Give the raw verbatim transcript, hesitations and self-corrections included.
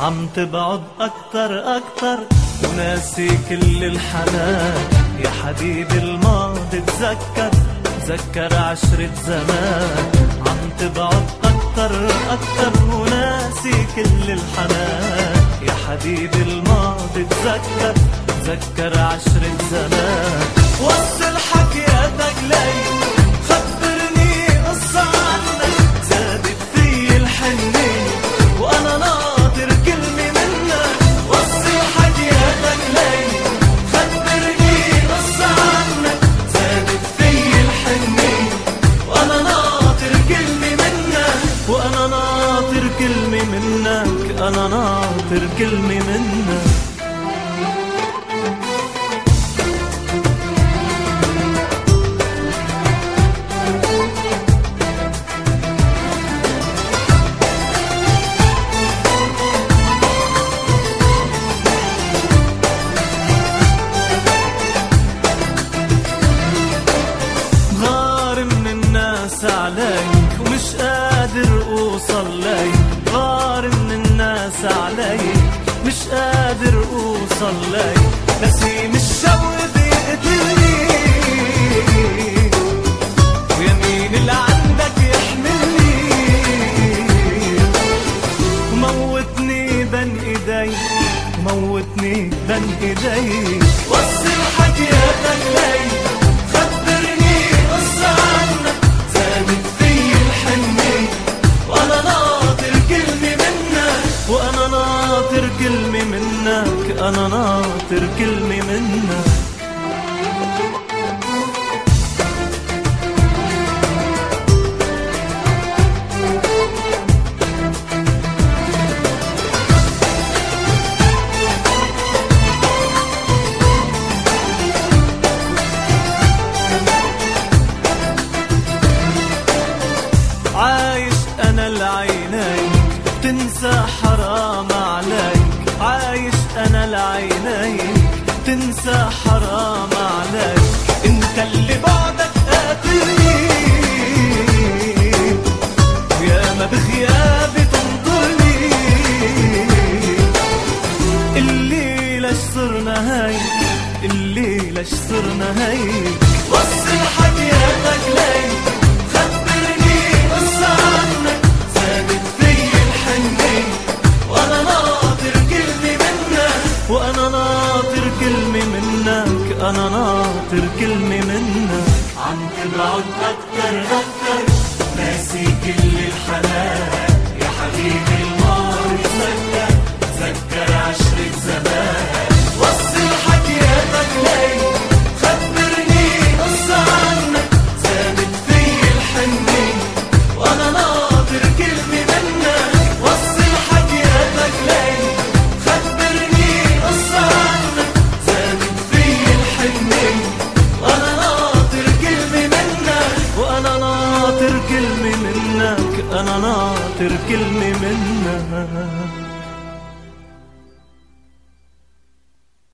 عم تبعد أكتر أكتر وناسي كل الحنان. يا حبيبي الماضي تذكر، تذكر عشرة زمان. عم تبعد أكتر أكتر وناسي كل الحنان. يا حبيبي الماضي تذكر، تذكر عشرة زمان. وصل حكياتك لي، خبرني قصة عنك، زادت في الحنية وأنا ناطر كلمة منك. وصل حكياتك لي، خبرني قصة عنك، زادت في الحنية وأنا ناطر كلمة منك. وأنا ناطر كلمة منك، أنا ناطر كلمة منك. عليك ومش قادر اوصل ليك، غار من الناس عليك مش قادر اوصل ليك. نسيم الشوق بيقتلني ويمين اللي عندك يحملني، وموتني بين ايديك، موتني بين ايديك. وصل حكياتك لي، خبرني قصة عنك، زادت في الحنية وأنا ناطر كلمة منك. وأنا ناطر كلمة منك، أنا ناطر كلمة منك. عايش أنا لعينيك، تنسى حرام عليك. عايش أنا لعينيك، تنسى حرام عليك. انت اللي بعدك قاتلني ويا ما بغيابي تنطرني. اللي ليش صرنا هيك، اللي ليش صرنا هيك. وصل حكياتك لي، خبرني قصة عنك، زادت في الحنية وأنا ناطر كلمة منك. وأنا ناطر كلمة منك، أنا ناطر كلمة منك. عم تبعد أكتر أكتر ناسي كل الحنان. يا حبيبي الماضي تذكر، تذكر عشرة زمان. وصل حكياتك لي، خبرني قصة عنك، زادت في الحنية وأنا ناطر كلمة منك. وصل حكياتك لي، خبرني قصة عنك، زادت في الحنية وأنا ناطر كلمة منك. وأنا ناطر كلمة منك، أنا ناطر كلمة منك.